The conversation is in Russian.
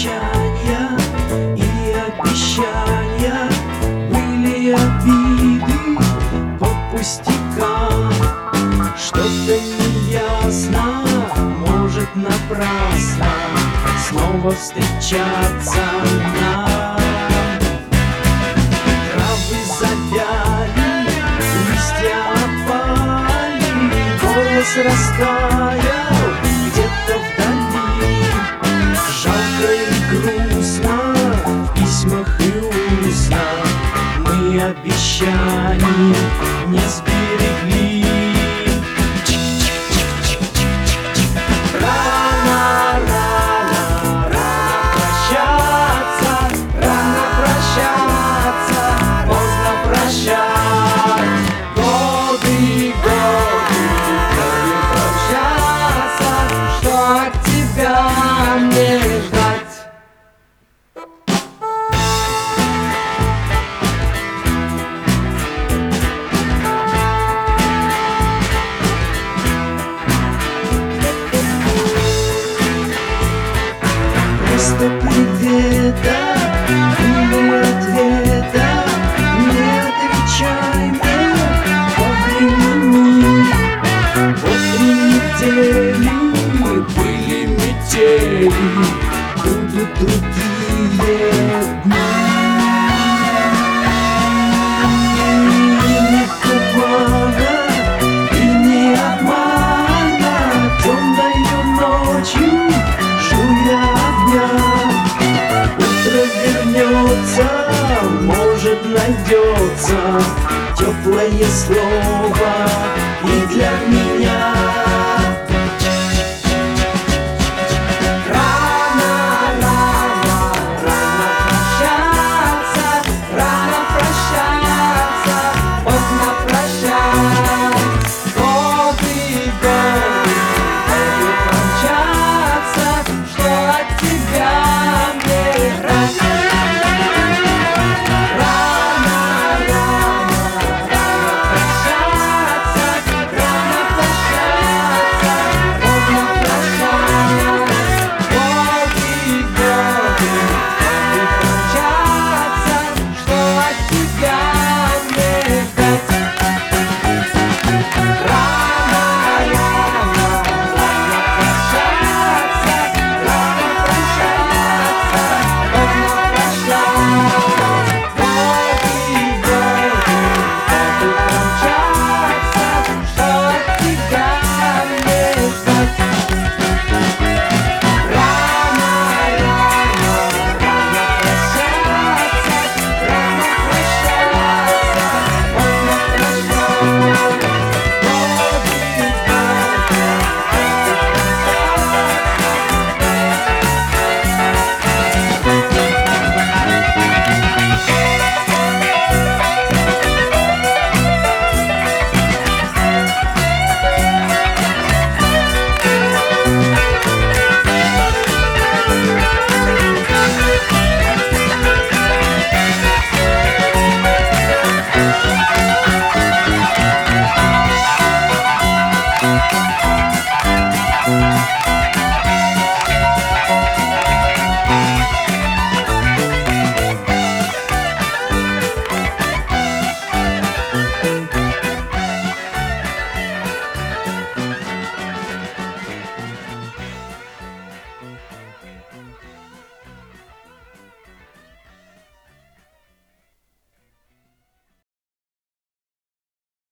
молчания и обещания, были обиды по пустякам. Что-то неясно, может напрасно снова встречаться нам. Травы завяли, листья опали, голос растаял где-то вдали. Жалко и грустно в письмах и устно мы обещания не сберегли. Просто привета и ответа, не отвечай мне по времени. Вот 3 недели были метели, будут другие дни. Не тумана и не обмана, темною ночью жду я огня. Утро вернется, может найдется теплое слово и для меня.